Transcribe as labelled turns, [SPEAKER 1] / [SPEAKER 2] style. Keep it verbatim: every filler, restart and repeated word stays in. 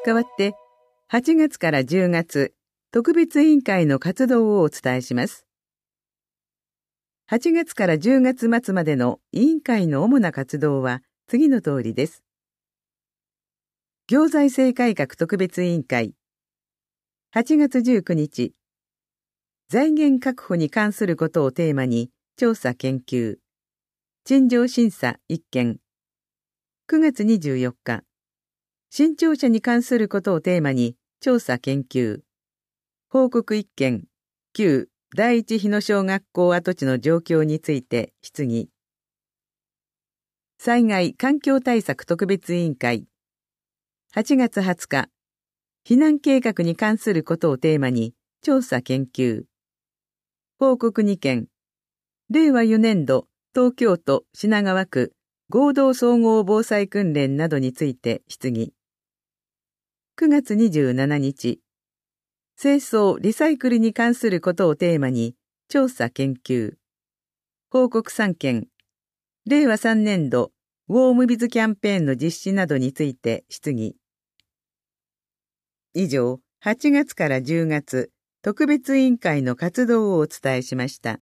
[SPEAKER 1] 代わって、はちがつからじゅうがつ、特別委員会の活動をお伝えします。はちがつからじゅうがつ末までの委員会の主な活動は次の通りです。行財政改革特別委員会。はちがつじゅうくにち、財源確保に関することをテーマに調査研究。陳情審査いっけん。くがつにじゅうよっか、新庁舎に関することをテーマに調査研究。報告いっけん。旧第一日野小学校跡地の状況について質疑。災害環境対策特別委員会。はちがつはつか、避難計画に関することをテーマに調査研究。報告にけん。れいわよねんど東京都品川区合同総合防災訓練などについて質疑。くがつにじゅうしちにち、清掃・リサイクルに関することをテーマに調査研究。報告さんけん。れいわさんねんどウォームビズキャンペーンの実施などについて質疑。以上、はちがつからじゅうがつ特別委員会の活動をお伝えしました。